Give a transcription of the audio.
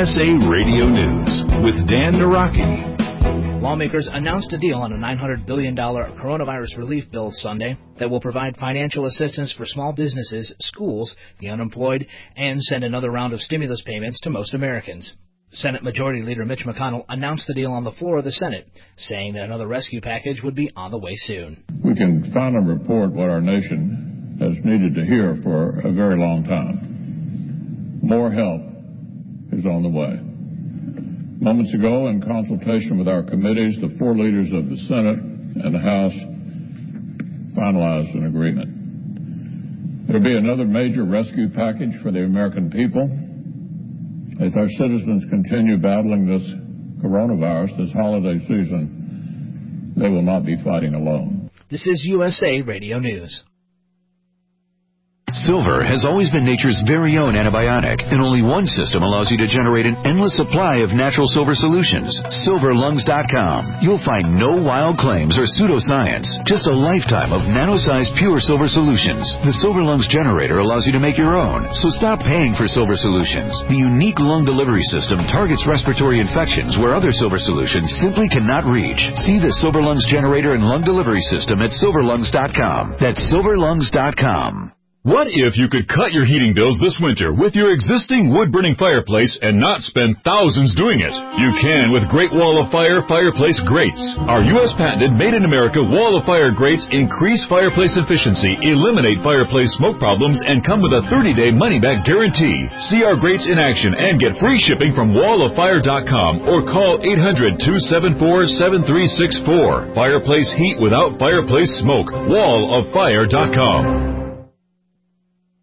USA Radio News with Dan Naraki. Lawmakers announced a deal on a $900 billion coronavirus relief bill Sunday that will provide financial assistance for small businesses, schools, the unemployed, and send another round of stimulus payments to most Americans. Senate Majority Leader Mitch McConnell announced the deal on the floor of the Senate, saying that another rescue package would be on the way soon. We can finally report what our nation has needed to hear for a very long time. More help is on the way. Moments ago, in consultation with our committees, the four leaders of the Senate and the House finalized an agreement. There will be another major rescue package for the American people. As our citizens continue battling this coronavirus this holiday season, they will not be fighting alone. This is USA Radio News. Silver has always been nature's very own antibiotic, and only one system allows you to generate an endless supply of natural silver solutions. SilverLungs.com. You'll find no wild claims or pseudoscience, just a lifetime of nano-sized pure silver solutions. The Silver Lungs generator allows you to make your own, so stop paying for silver solutions. The unique lung delivery system targets respiratory infections where other silver solutions simply cannot reach. See the Silver Lungs generator and lung delivery system at SilverLungs.com. That's SilverLungs.com. What if you could cut your heating bills this winter with your existing wood-burning fireplace and not spend thousands doing it? You can with Great Wall of Fire fireplace grates. Our U.S. patented made-in-America Wall of Fire grates increase fireplace efficiency, eliminate fireplace smoke problems, and come with a 30-day money-back guarantee. See our grates in action and get free shipping from walloffire.com or call 800-274-7364. Fireplace heat without fireplace smoke. walloffire.com.